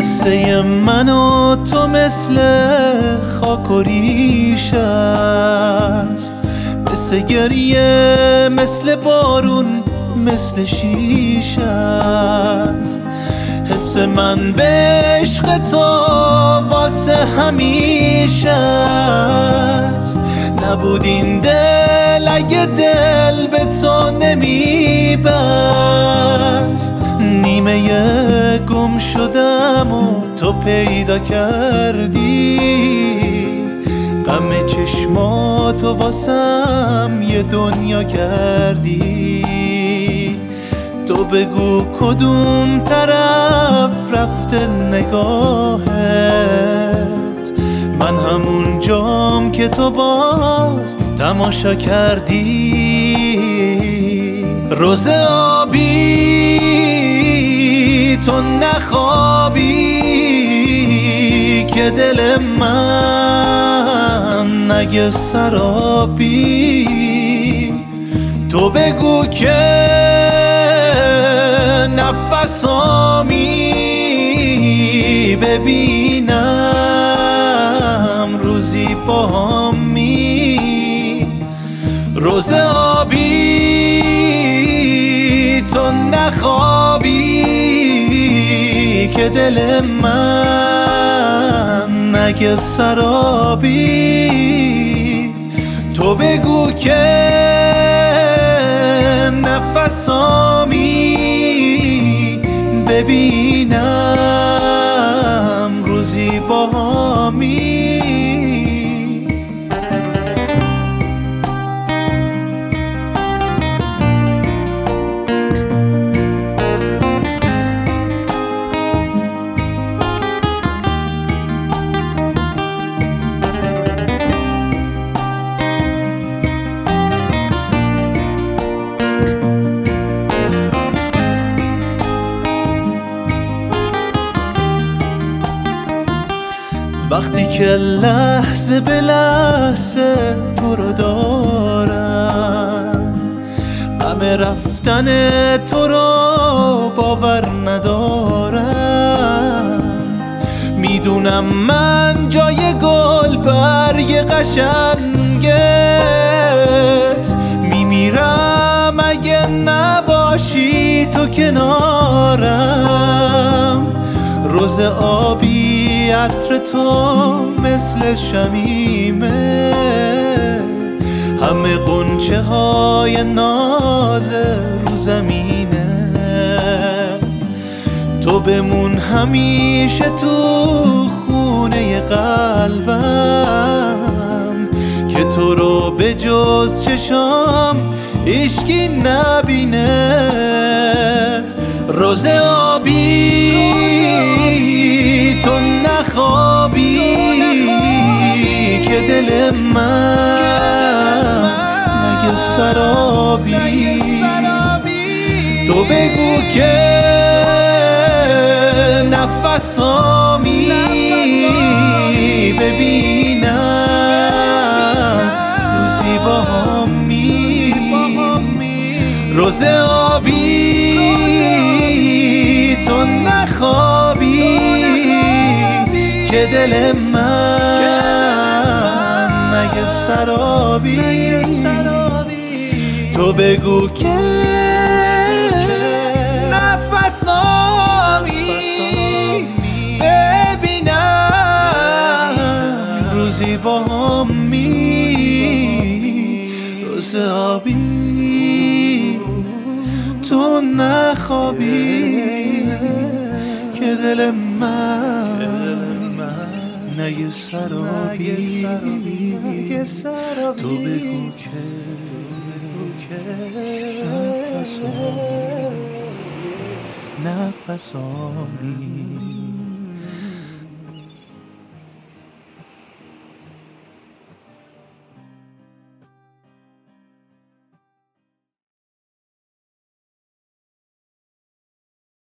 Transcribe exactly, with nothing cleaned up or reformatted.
قصه من و تو مثل خاک و ریش است، مثل گریه، مثل بارون، مثل شیش است. حس من به عشق تو واسه همیشه است. نبود این دل اگه دل به تو نمی بست. نیمه گم شدم و تو پیدا کردی، غم چشماتو واسم یه دنیا کردی. تو بگو کدوم طرف رفته نگاهت، من همون جام که تو باز تماشا کردی. روز آبی تو نخوابی که دل من نگه سرابی. تو بگو که نفسامی ببینم روزی با همی. روز آبی تو نخوابی که دل من نگه سرابی. تو بگو که نفسامی ببینم روزی با همی. وقتی که لحظه به لحظه تو رو دارم، غم رفتن تو رو باور ندارم. میدونم من جای گل برگ قشنگت، میمیرم اگه نباشی تو کنارم. روز آبی عطر تو مثل شمیمه، همه غنچه های ناز رو زمینه. تو بمون همیشه تو خونه قلبم، که تو رو به جز چشام هیچکی نبینه. روز آبی تو نخوابی که دل من نگه سرابی. تو بگو که نفسامی ببینم روزی با همی. روز آبی تو نخوابی که دل من نگه سرابی. تو بگو که نفسامی ببینم روزی با همی. روز آبی تو نخوابی که دل من نگه سرابی. تو بگو که نفسامی